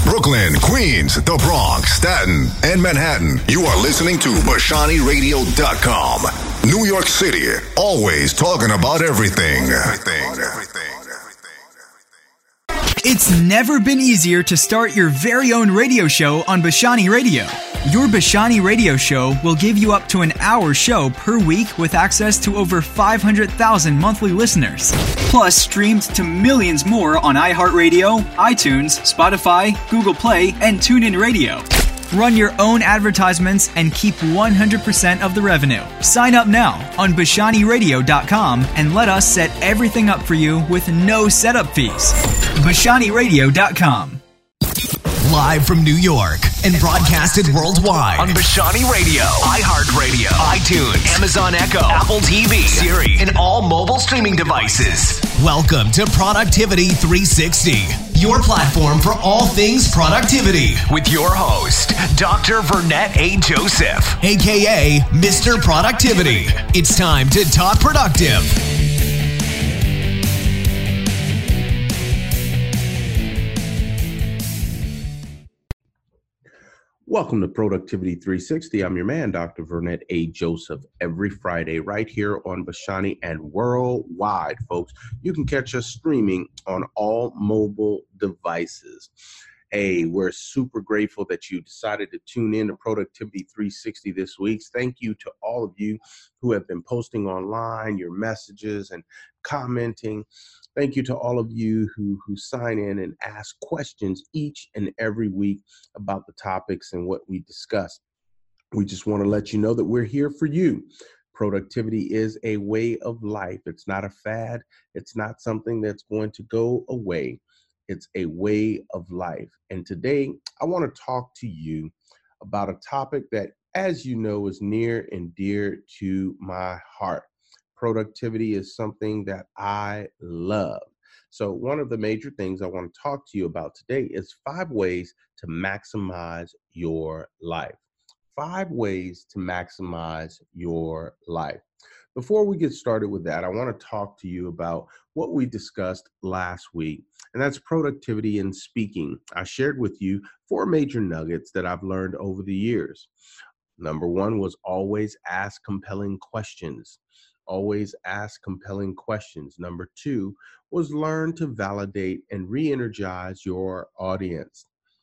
Brooklyn, Queens, the Bronx, Staten, and Manhattan. You are listening to BashaniRadio.com. New York City, always talking about everything. It's never been easier to start your very own radio show on Bashani Radio. Your Bashani Radio show will give you up to an hour show per week with access to over 500,000 monthly listeners. Plus, streamed to millions more on iHeartRadio, iTunes, Spotify, Google Play, and TuneIn Radio. Run your own advertisements and keep 100% of the revenue. Sign up now on BashaniRadio.com and let us set everything up for you with no setup fees. BashaniRadio.com. Live from New York and broadcasted worldwide on Bashani Radio, iHeartRadio, iTunes, Amazon Echo, Apple TV, Siri, and all mobile streaming devices. Welcome to Productivity 360, your platform for all things productivity. With your host, Dr. Vernette A. Joseph, a.k.a. Mr. Productivity. It's time to talk productive. Welcome to Productivity 360. I'm your man, Dr. Vernette A. Joseph, every Friday right here on Bashani and worldwide, folks. You can catch us streaming on all mobile devices. Hey, we're super grateful that you decided to tune in to Productivity 360 this week. Thank you to all of you who have been posting online your messages and commenting. Thank you to all of you who sign in and ask questions each and every week about the topics and what we discuss. We just want to let you know that we're here for you. Productivity is a way of life. It's not a fad. It's not something that's going to go away. It's a way of life. And today, I want to talk to you about a topic that, as you know, is near and dear to my heart. Productivity is something that I love. So one of the major things I want to talk to you about today is 5 ways to maximize your life. 5 ways to maximize your life. Before we get started with that, I want to talk to you about what we discussed last week, and that's productivity and speaking. I shared with you 4 major nuggets that I've learned over the years. Number 1 was always ask compelling questions. Always ask compelling questions. Number 2 was learn to validate and re-energize your audience.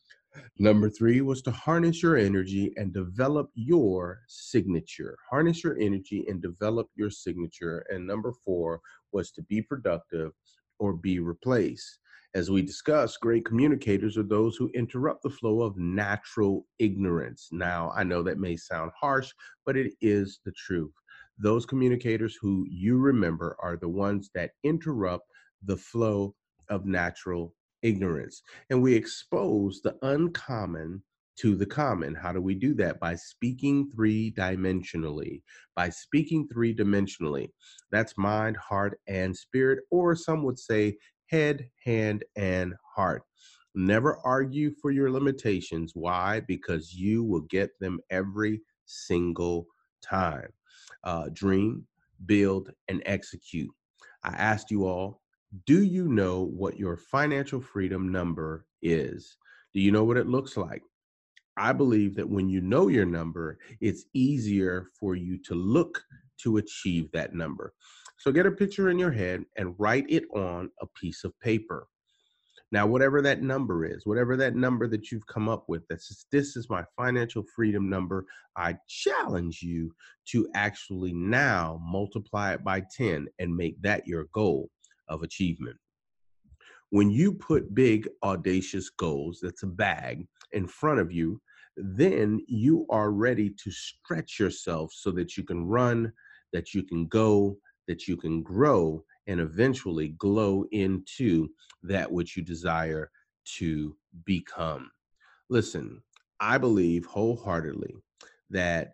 Number 3 was to harness your energy and develop your signature. Harness your energy and develop your signature. And number 4 was to be productive or be replaced. As we discussed, great communicators are those who interrupt the flow of natural ignorance. Now, I know that may sound harsh, but it is the truth. Those communicators who you remember are the ones that interrupt the flow of natural ignorance. And we expose the uncommon to the common. How do we do that? By speaking 3-dimensionally. By speaking 3-dimensionally. That's mind, heart, and spirit, or some would say head, hand, and heart. Never argue for your limitations. Why? Because you will get them every single time. Dream, build, and execute. I asked you all, do you know what your financial freedom number is? Do you know what it looks like? I believe that when you know your number, it's easier for you to look to achieve that number. So get a picture in your head and write it on a piece of paper. Now, whatever that number is, whatever that number that you've come up with, this is my financial freedom number. I challenge you to actually now multiply it by 10 and make that your goal of achievement. When you put big, audacious goals, that's a bag, in front of you, then you are ready to stretch yourself so that you can run, that you can go, that you can grow, and eventually glow into that which you desire to become. Listen, I believe wholeheartedly that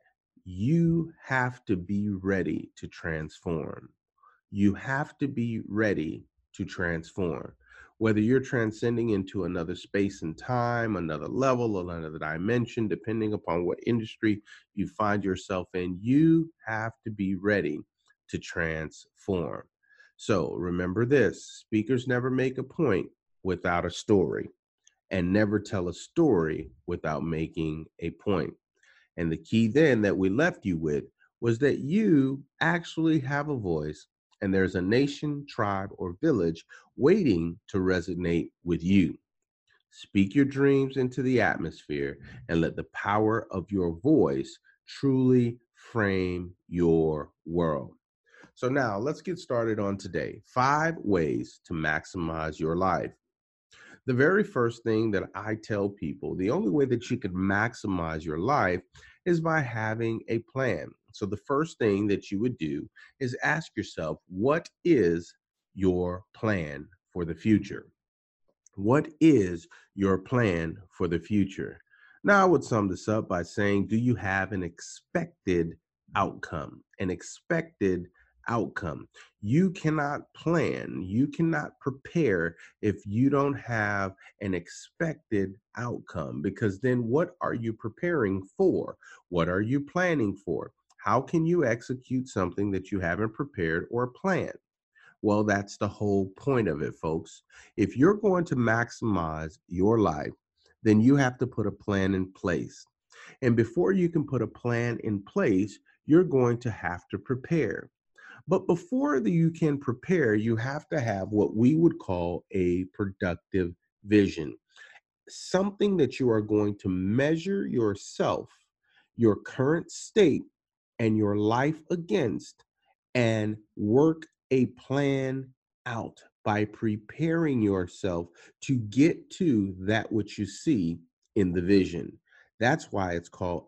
you have to be ready to transform. You have to be ready to transform. Whether you're transcending into another space and time, another level, another dimension, depending upon what industry you find yourself in, you have to be ready to transform. So remember this, speakers never make a point without a story. and never tell a story without making a point. And the key then that we left you with was that you actually have a voice, and there's a nation, tribe, or village waiting to resonate with you. Speak your dreams into the atmosphere and let the power of your voice truly frame your world. So now let's get started on today. 5 ways to maximize your life. The very first thing that I tell people, the only way that you can maximize your life is by having a plan. So the first thing that you would do is ask yourself, what is your plan for the future? What is your plan for the future? Now, I would sum this up by saying, do you have an expected outcome? An expected outcome. You cannot plan, you cannot prepare if you don't have an expected outcome, because then what are you preparing for? What are you planning for? How can you execute something that you haven't prepared or planned? Well, that's the whole point of it, folks. If you're going to maximize your life, then you have to put a plan in place. And before you can put a plan in place, you're going to have to prepare. But before you can prepare, you have to have what we would call a productive vision. Something that you are going to measure yourself, your current state, and your life against, and work a plan out by preparing yourself to get to that which you see in the vision. That's why it's called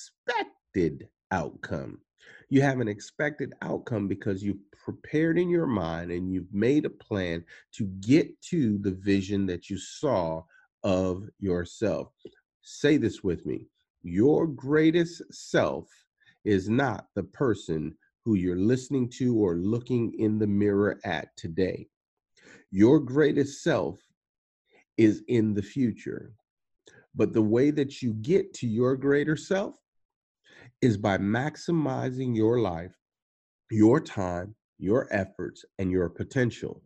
expected outcome. You have an expected outcome because you've prepared in your mind and you've made a plan to get to the vision that you saw of yourself. Say this with me. Your greatest self is not the person who you're listening to or looking in the mirror at today. Your greatest self is in the future. But the way that you get to your greater self is by maximizing your life, your time, your efforts, and your potential.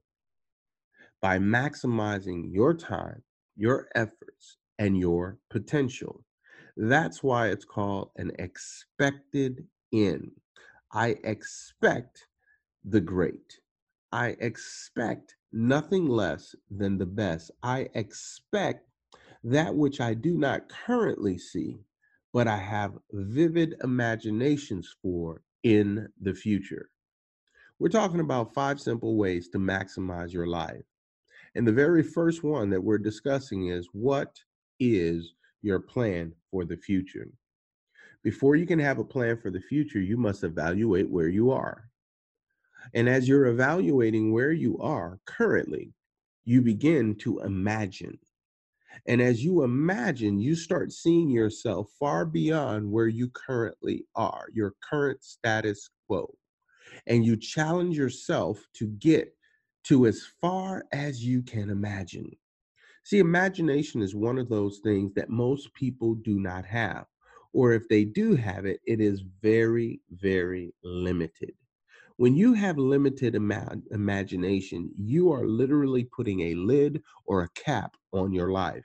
By maximizing your time, your efforts, and your potential. That's why it's called an expected end. I expect the great. I expect nothing less than the best. I expect that which I do not currently see, but I have vivid imaginations for in the future. We're talking about 5 simple ways to maximize your life. And the very first one that we're discussing is, what is your plan for the future? Before you can have a plan for the future, you must evaluate where you are. And as you're evaluating where you are currently, you begin to imagine. And as you imagine, you start seeing yourself far beyond where you currently are, your current status quo. And you challenge yourself to get to as far as you can imagine. See, imagination is one of those things that most people do not have. Or if they do have it, it is very, very limited. When you have limited imagination, you are literally putting a lid or a cap on your life.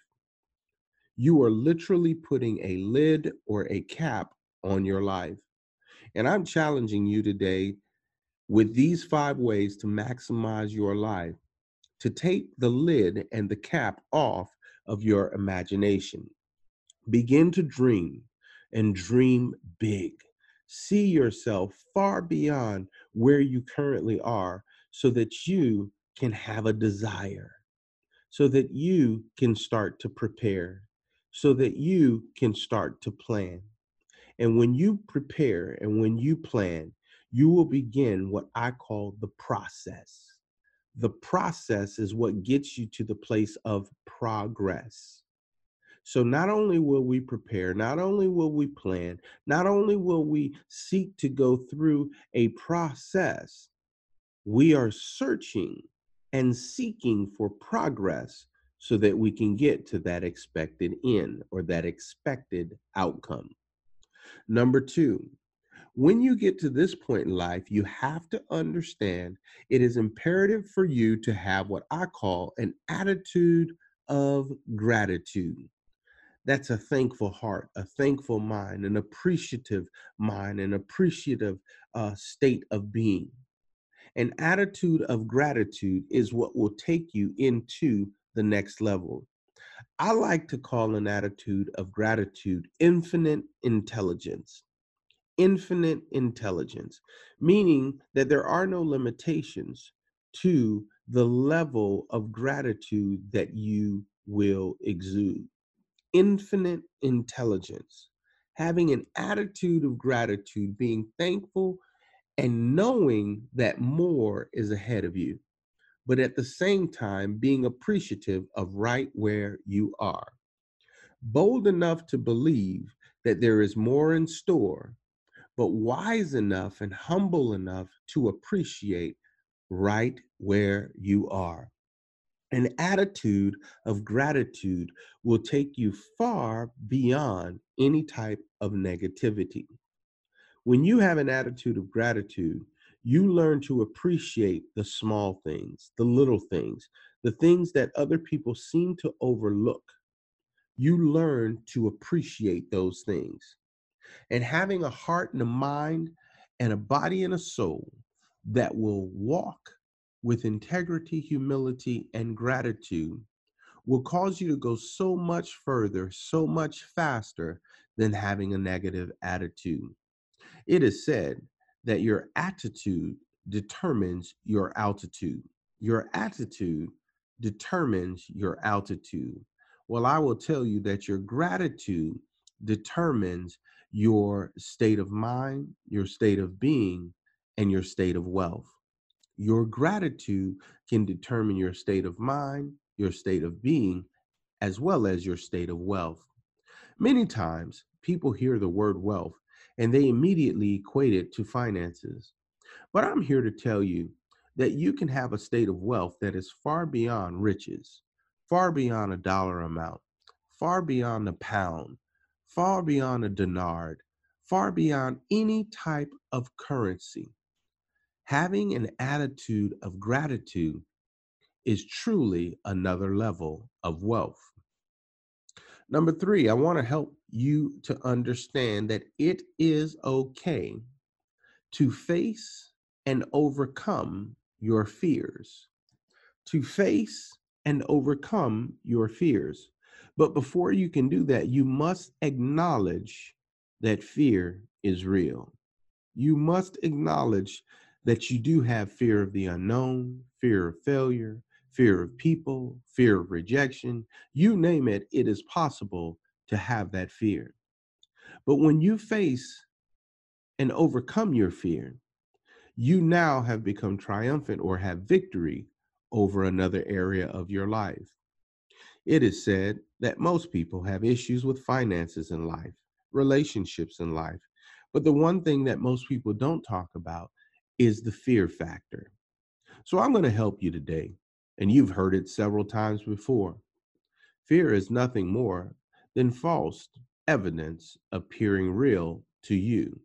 You are literally putting a lid or a cap on your life. And I'm challenging you today with these 5 ways to maximize your life, to take the lid and the cap off of your imagination. Begin to dream and dream big. See yourself far beyond where you currently are so that you can have a desire, so that you can start to prepare, so that you can start to plan. And when you prepare and when you plan, you will begin what I call the process. The process is what gets you to the place of progress. So not only will we prepare, not only will we plan, not only will we seek to go through a process, we are searching and seeking for progress so that we can get to that expected end or that expected outcome. Number 2, when you get to this point in life, you have to understand it is imperative for you to have what I call an attitude of gratitude. That's a thankful heart, a thankful mind, an appreciative mind, an appreciative state of being. An attitude of gratitude is what will take you into the next level. I like to call an attitude of gratitude infinite intelligence. Infinite intelligence, meaning that there are no limitations to the level of gratitude that you will exude. Infinite intelligence, having an attitude of gratitude, being thankful and knowing that more is ahead of you, but at the same time being appreciative of right where you are. Bold enough to believe that there is more in store, but wise enough and humble enough to appreciate right where you are. An attitude of gratitude will take you far beyond any type of negativity. When you have an attitude of gratitude, you learn to appreciate the small things, the little things, the things that other people seem to overlook. You learn to appreciate those things. And having a heart and a mind and a body and a soul that will walk with integrity, humility, and gratitude will cause you to go so much further, so much faster than having a negative attitude. It is said that your attitude determines your altitude. Your attitude determines your altitude. Well, I will tell you that your gratitude determines your state of mind, your state of being, and your state of wealth. Your gratitude can determine your state of mind, your state of being, as well as your state of wealth. Many times, people hear the word wealth and they immediately equate it to finances. But I'm here to tell you that you can have a state of wealth that is far beyond riches, far beyond a dollar amount, far beyond a pound, far beyond a dinar, far beyond any type of currency. Having an attitude of gratitude is truly another level of wealth. Number three, I want to help you to understand that it is okay to face and overcome your fears. To face and overcome your fears. But before you can do that, you must acknowledge that fear is real. You must acknowledge that you do have fear of the unknown, fear of failure, fear of people, fear of rejection. You name it, it is possible to have that fear. But when you face and overcome your fear, you now have become triumphant or have victory over another area of your life. It is said that most people have issues with finances in life, relationships in life. But the one thing that most people don't talk about is the fear factor. So I'm going to help you today. And you've heard it several times before. Fear is nothing more than false evidence appearing real to you.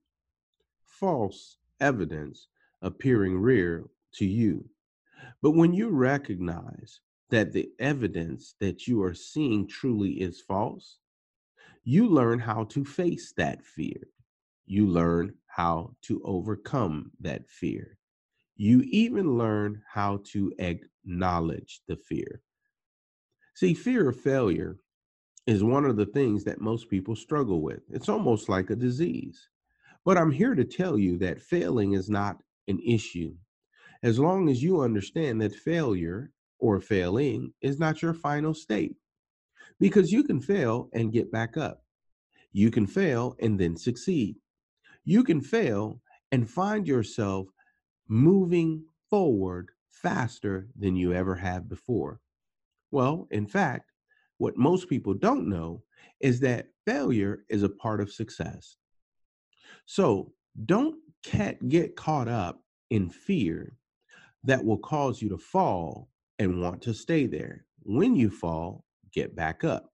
False evidence appearing real to you. But when you recognize that the evidence that you are seeing truly is false, you learn how to face that fear. You learn how to overcome that fear. You even learn how to acknowledge the fear. See, fear of failure is one of the things that most people struggle with. It's almost like a disease. But I'm here to tell you that failing is not an issue. As long as you understand that failure or failing is not your final state. Because you can fail and get back up. You can fail and then succeed. You can fail and find yourself moving forward faster than you ever have before. Well, in fact, what most people don't know is that failure is a part of success. So don't get caught up in fear that will cause you to fall and want to stay there. When you fall, get back up.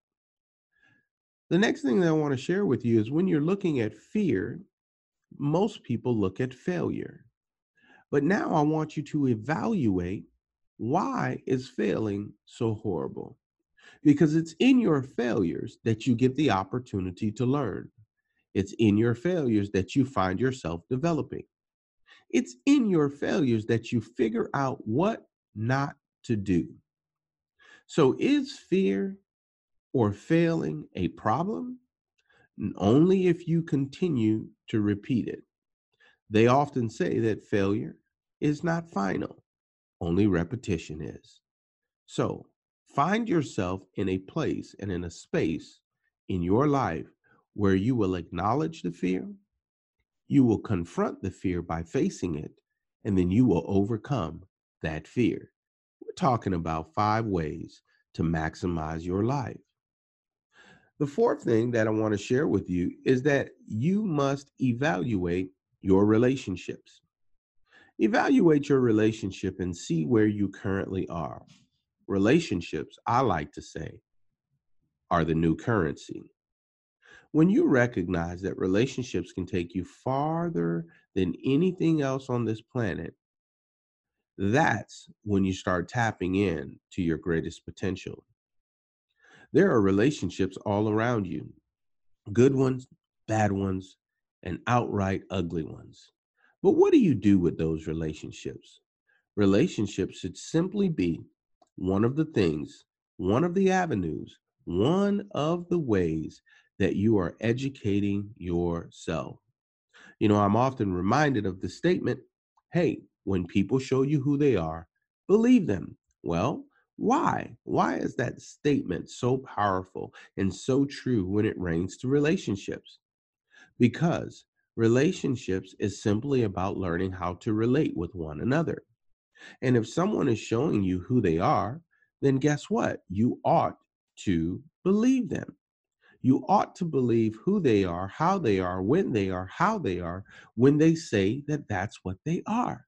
The next thing that I want to share with you is when you're looking at fear, most people look at failure. But now I want you to evaluate, why is failing so horrible? because it's in your failures that you get the opportunity to learn. It's in your failures that you find yourself developing. It's in your failures that you figure out what not to do. So, is fear or failing a problem? Only if you continue to repeat it. They often say that failure is not final, only repetition is. So, find yourself in a place and in a space in your life where you will acknowledge the fear, you will confront the fear by facing it, and then you will overcome that fear. We're talking about 5 ways to maximize your life. The fourth thing that I want to share with you is that you must evaluate your relationships. Evaluate your relationship and see where you currently are. Relationships, I like to say, are the new currency. When you recognize that relationships can take you farther than anything else on this planet, that's when you start tapping in to your greatest potential. There are relationships all around you, good ones, bad ones, and outright ugly ones. But what do you do with those relationships? Relationships should simply be one of the things, one of the avenues, one of the ways that you are educating yourself. I'm often reminded of the statement, hey, when people show you who they are, believe them. Well, why? Why is that statement so powerful and so true when it reigns to relationships? Because relationships is simply about learning how to relate with one another. And if someone is showing you who they are, then guess what? You ought to believe them. You ought to believe who they are, how they are, when they are, how they are, when they say that that's what they are.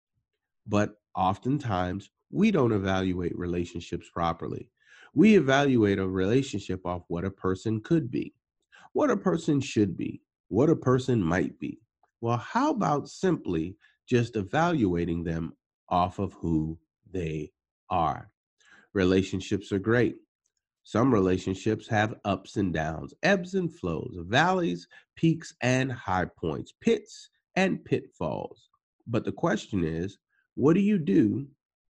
But oftentimes, we don't evaluate relationships properly. We evaluate a relationship off what a person could be, what a person should be, what a person might be. Well, how about simply just evaluating them off of who they are? Relationships are great. Some relationships have ups and downs, ebbs and flows, valleys, peaks and high points, pits and pitfalls. But the question is, what do you do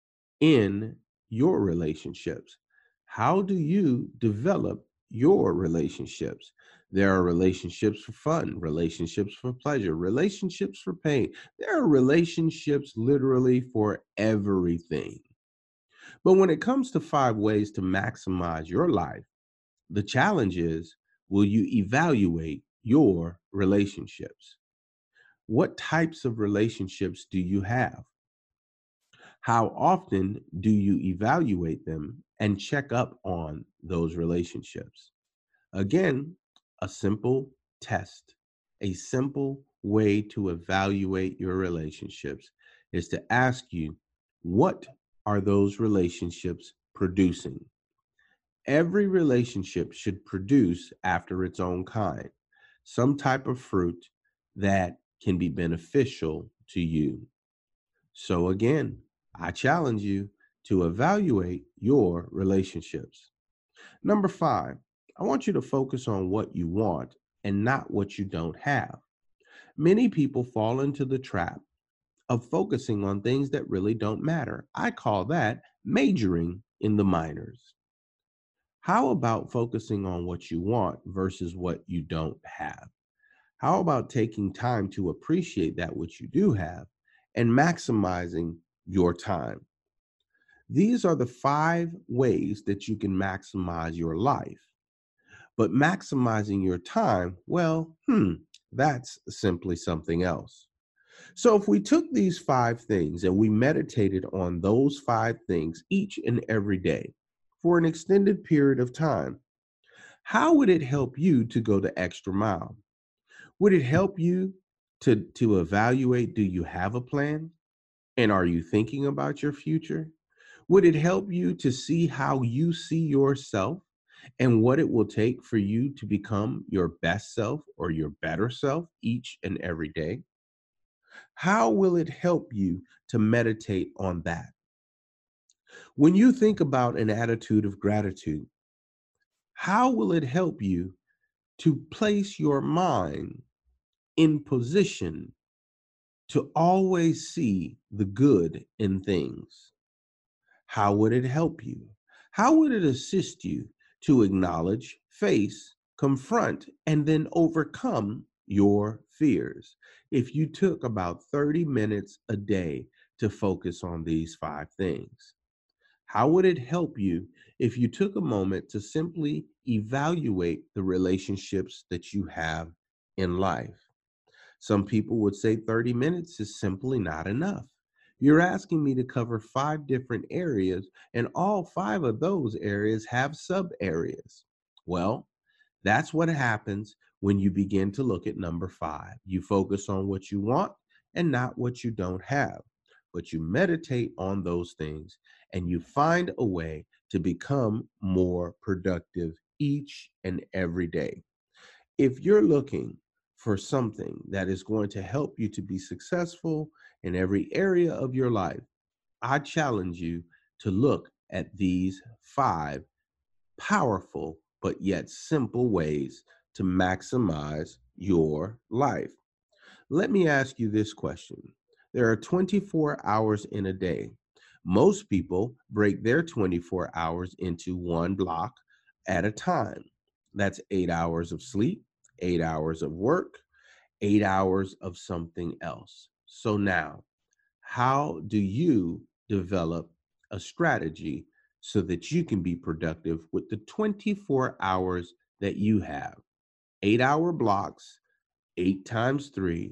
in your relationships? How do you develop your relationships? There are relationships for fun, relationships for pleasure, relationships for pain. There are relationships literally for everything. But when it comes to 5 ways to maximize your life, the challenge is, will you evaluate your relationships? What types of relationships do you have? How often do you evaluate them and check up on those relationships? Again, a simple test, a simple way to evaluate your relationships is to ask you, what are those relationships producing? Every relationship should produce after its own kind, some type of fruit that can be beneficial to you. So again, I challenge you to evaluate your relationships. Number 5, I want you to focus on what you want and not what you don't have. Many people fall into the trap of focusing on things that really don't matter. I call that majoring in the minors. How about focusing on what you want versus what you don't have? How about taking time to appreciate that which you do have and maximizing your time? These are the 5 ways that you can maximize your life. But maximizing your time, well, that's simply something else. So if we took these 5 things and we meditated on those 5 things each and every day for an extended period of time, how would it help you to go the extra mile? Would it help you to evaluate, do you have a plan? And are you thinking about your future? Would it help you to see how you see yourself and what it will take for you to become your best self or your better self each and every day? How will it help you to meditate on that? When you think about an attitude of gratitude, How will it help you to place your mind in position to always see the good in things? How would it help you? How would it assist you to acknowledge, face, confront, and then overcome your fears if you took about 30 minutes a day to focus on these 5 things? How would it help you if you took a moment to simply evaluate the relationships that you have in life? Some people would say 30 minutes is simply not enough. You're asking me to cover 5 different areas, and all 5 of those areas have sub areas. Well, that's what happens when you begin to look at number 5. You focus on what you want and not what you don't have, but you meditate on those things and you find a way to become more productive each and every day. If you're looking for something that is going to help you to be successful in every area of your life, I challenge you to look at these 5 powerful but yet simple ways to maximize your life. Let me ask you this question. There are 24 hours in a day. Most people break their 24 hours into one block at a time. That's 8 hours of sleep, 8 hours of work, 8 hours of something else. So now, how do you develop a strategy so that you can be productive with the 24 hours that you have? 8-hour blocks, 8 times 3,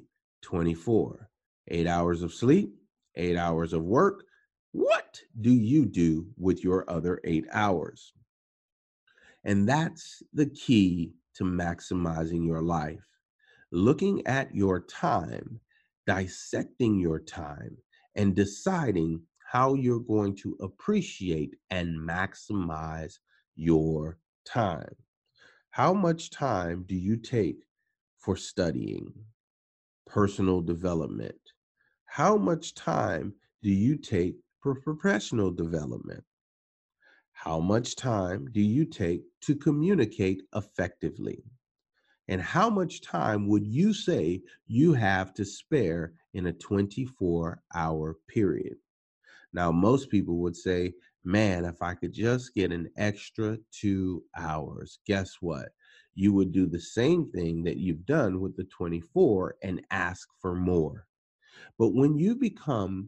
24. 8 hours of sleep, 8 hours of work. What do you do with your other 8 hours? And that's the key to maximizing your life. Looking at your time, dissecting your time, and deciding how you're going to appreciate and maximize your time. How much time do you take for studying, personal development? How much time do you take for professional development? How much time do you take to communicate effectively? And how much time would you say you have to spare in a 24-hour period? Now, most people would say, man, if I could just get an extra 2 hours, guess what? You would do the same thing that you've done with the 24 and ask for more. But when you become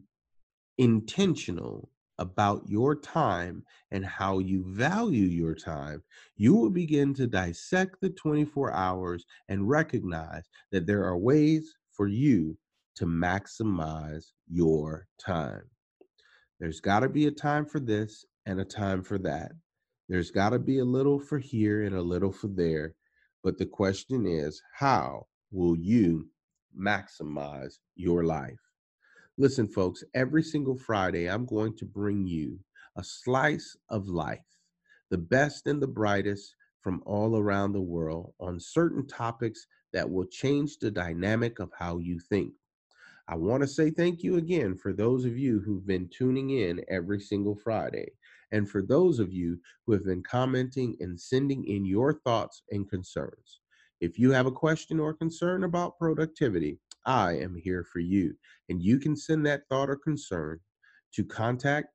intentional about your time and how you value your time, you will begin to dissect the 24 hours and recognize that there are ways for you to maximize your time. There's got to be a time for this and a time for that. There's got to be a little for here and a little for there. But the question is, how will you maximize your life? Listen, folks, every single Friday, I'm going to bring you a slice of life, the best and the brightest from all around the world on certain topics that will change the dynamic of how you think. I want to say thank you again for those of you who've been tuning in every single Friday. And for those of you who have been commenting and sending in your thoughts and concerns. If you have a question or concern about productivity, I am here for you. And you can send that thought or concern to contact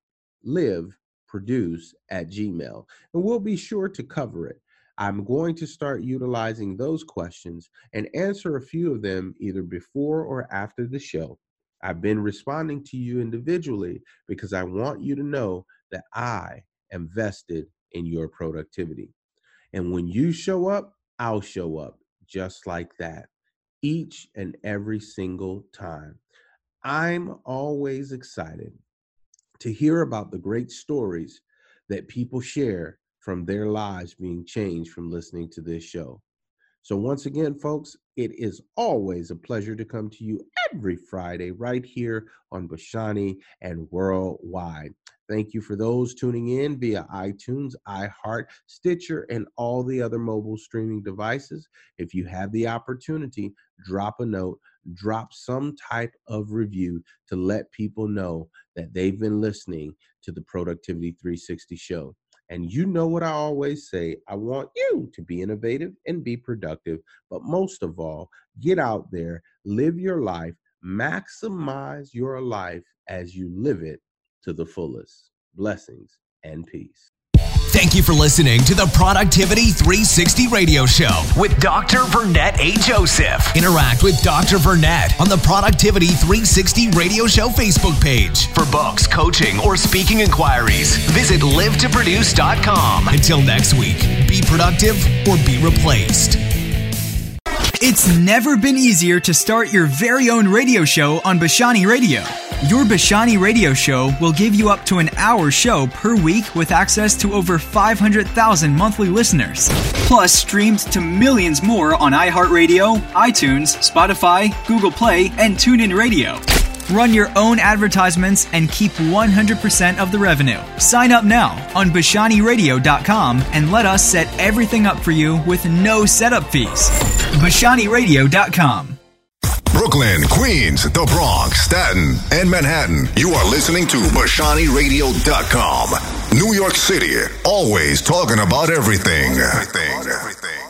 liveproduce@gmail.com. And we'll be sure to cover it. I'm going to start utilizing those questions and answer a few of them either before or after the show. I've been responding to you individually because I want you to know that I am vested in your productivity. And when you show up, I'll show up just like that each and every single time. I'm always excited to hear about the great stories that people share from their lives being changed from listening to this show. So once again, folks, it is always a pleasure to come to you every Friday right here on Bashani and Worldwide. Thank you for those tuning in via iTunes, iHeart, Stitcher, and all the other mobile streaming devices. If you have the opportunity, drop a note, drop some type of review to let people know that they've been listening to the Productivity 360 show. And you know what I always say, I want you to be innovative and be productive, but most of all, get out there, live your life, maximize your life as you live it to the fullest. Blessings and peace. Thank you for listening to the Productivity 360 Radio Show with Dr. Vernette A. Joseph. Interact with Dr. Vernette on the Productivity 360 Radio Show Facebook page. For books, coaching, or speaking inquiries, visit livetoproduce.com. Until next week, be productive or be replaced. It's never been easier to start your very own radio show on Bashani Radio. Your Bashani Radio Show will give you up to an hour show per week with access to over 500,000 monthly listeners. Plus, streamed to millions more on iHeartRadio, iTunes, Spotify, Google Play, and TuneIn Radio. Run your own advertisements and keep 100% of the revenue. Sign up now on BashaniRadio.com and let us set everything up for you with no setup fees. BashaniRadio.com. Brooklyn, Queens, the Bronx, Staten, and Manhattan. You are listening to BashaniRadio.com. New York City, always talking about everything.